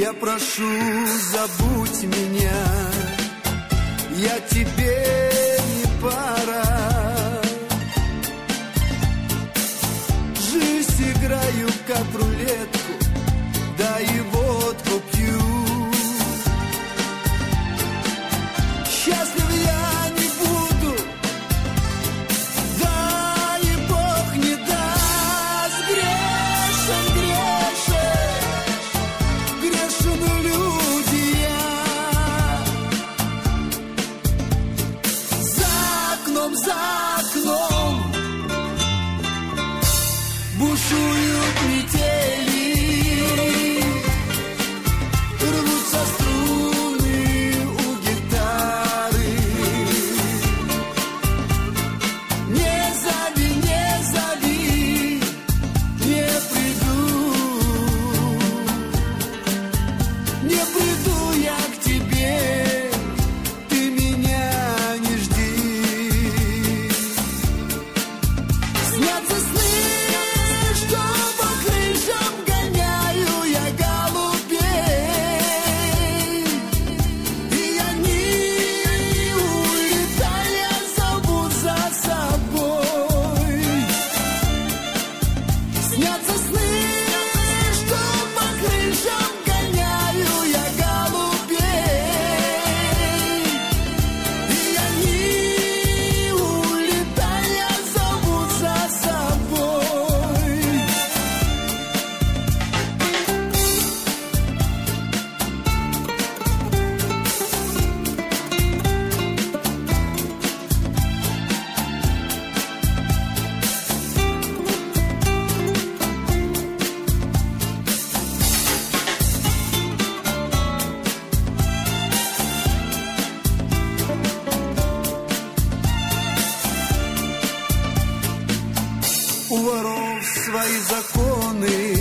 Я прошу, забудь меня, я тебе не пара. Жизнь играю как в рулетку, да и водку пью. Счастлив я не буду, да и Бог не даст. Грешен, грешен, грешен люди я. За окном бушуют метели, рвутся струны у гитары. Не зови, не зови, не приду, не приду я к тебе, ты меня не жди. Снятся сны, что по крышам гоняю я голубей, и они, улетая, зовут за собой. Снятся сны, что по крышам гоняю я голубей, и они, улетая, зовут за собой. У воров свои законы,